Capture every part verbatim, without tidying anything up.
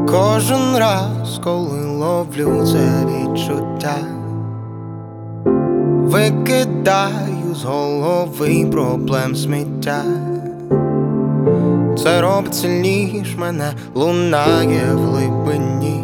Кожен раз, коли ловлю це відчуття, викидаю з голови проблем сміття. Це робить сильніш мене, лунає в глибині.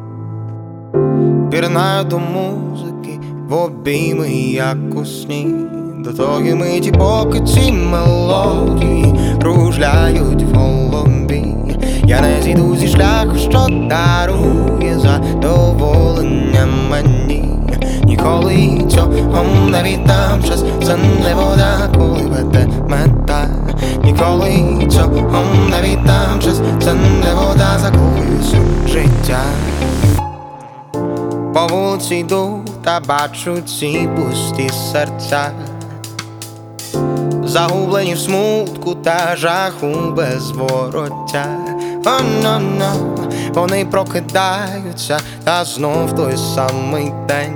Пірнаю до музики, в обійми, як у сні. До тої миті, поки ці мелодії кружляють в голові, я не зійду зі шляху, що дарує задоволення мені. Ніколи цього не віддам, час це не вода, коли веде мета. Ніколи цього не віддам, час це не вода, закохуюсь у життя. По вулиці йду та бачу ці пусті серця, загублені в смутку та жаху без вороття. Oh, no, no. Вони прокидаються, та знов той самий день.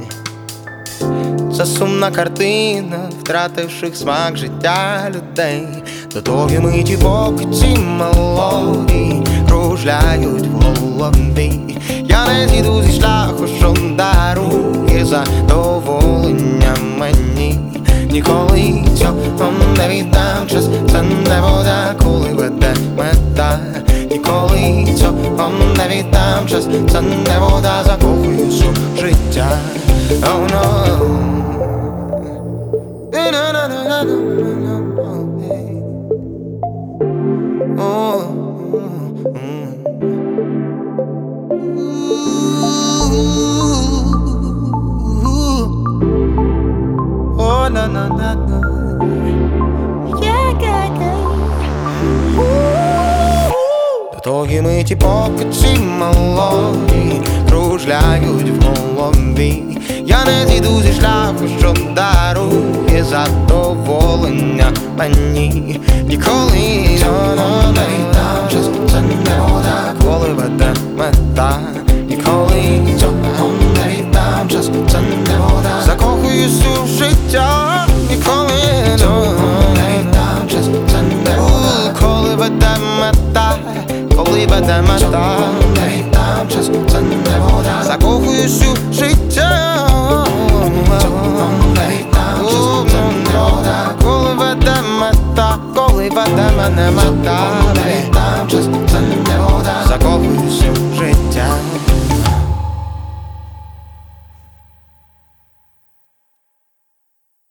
Це сумна картина втративших смак життя людей. До тої миті, поки ці мелодії кружляють в голові, я не зійду зі шляху, що дарує задоволення мені. Ніколи цього не віддам, час це не вода, коли веде мета. Ніколи цього не віддам, час це не вода, закохуюсь у життя. Oh no. Oh, oh, na na na na. Yeah, yeah, yeah. До тої миті, поки ці мелодії кружляють в голові, я не зійду зі шляху, що дарує задоволення мені. Ніколи цього не віддам, час це не вода, коли веде мета. Ніколи цього не віддам, час це не вода, закохуюсь у життя. Ніколи цього не віддам, час це не вода, коли веде мета. Коли веде мета, не віддам, час це не вода, закохуюсь у життя. Не віддам, час це не вода, коли веде мета, коли веде мене мета.